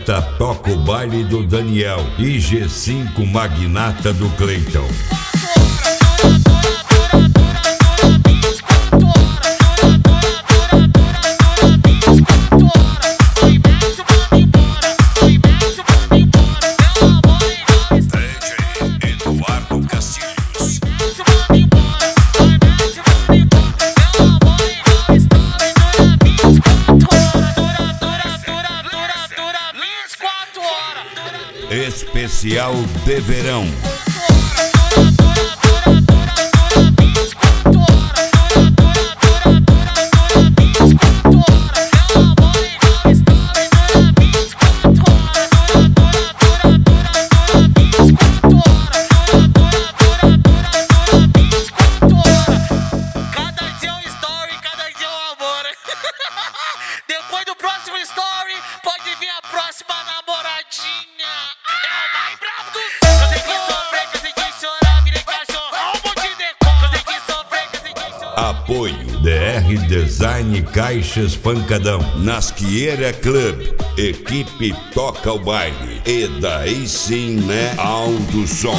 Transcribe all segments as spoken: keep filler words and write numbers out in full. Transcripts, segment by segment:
Poeta toca o baile do Daniel e G cinco magnata do Cleiton. Especial de verão. Cada dia um story, cada dia um amor. Depois do próximo story, pode vir a próxima namoradinha. Apoio D R Design Caixas Pancadão, Nasqueira Club, equipe toca o baile e daí sim, né, Alto Som.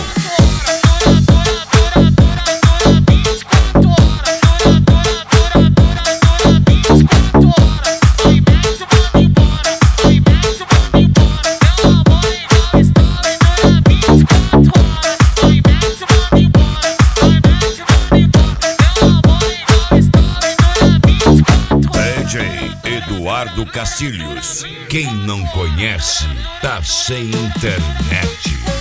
Eduardo Cacilhos, quem não conhece, tá sem internet.